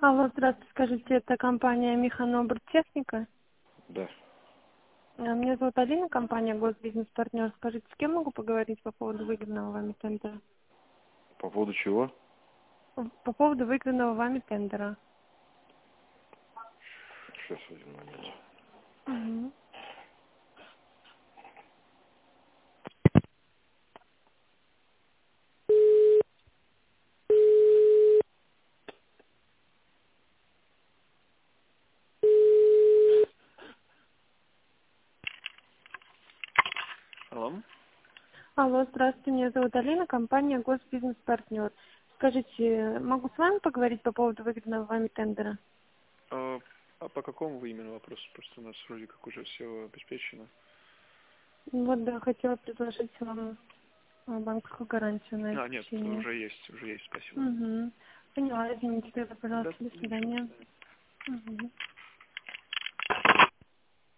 Алло, здравствуйте, скажите, это компания Механобр Техника? Да. Меня зовут Алина, компания Госбизнес-партнер. Скажите, с кем могу поговорить по поводу выигранного вами тендера? По поводу чего? По поводу выигранного вами тендера. Сейчас, один момент. Угу. Алло? Алло, здравствуйте, меня зовут Алина, компания Госбизнес-партнер. Скажите, могу с вами поговорить по поводу выигранного вами тендера? А по какому вы именно вопросу? Просто у нас вроде как уже все обеспечено. Вот, да, хотела предложить вам банковскую гарантию на Нет, обеспечение. уже есть, спасибо. Угу. Поняла, извините, тогда, Да, пожалуйста, до ничего, до свидания. свидания. Угу.